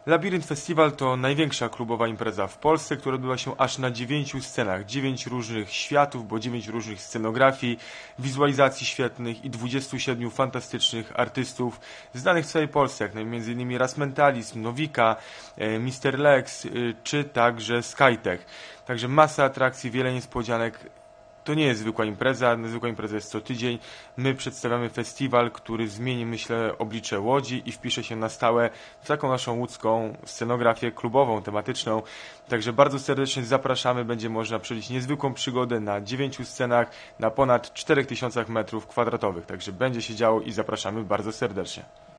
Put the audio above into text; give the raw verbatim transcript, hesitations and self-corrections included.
Labirynt Festiwal to największa klubowa impreza w Polsce, która odbywa się aż na dziewięciu scenach. Dziewięć różnych światów, bo dziewięć różnych scenografii, wizualizacji świetnych i dwudziestu siedmiu fantastycznych artystów znanych w całej Polsce, jak między innymi Ras Mentalizm, Nowika, mister Lex czy także Skytech. Także masa atrakcji, wiele niespodzianek. To nie jest zwykła impreza, zwykła impreza jest co tydzień. My przedstawiamy festiwal, który zmieni, myślę, oblicze Łodzi i wpisze się na stałe w taką naszą łódzką scenografię klubową, tematyczną. Także bardzo serdecznie zapraszamy, będzie można przeżyć niezwykłą przygodę na dziewięciu scenach, na ponad czterech tysiącach metrów kwadratowych. Także będzie się działo i zapraszamy bardzo serdecznie.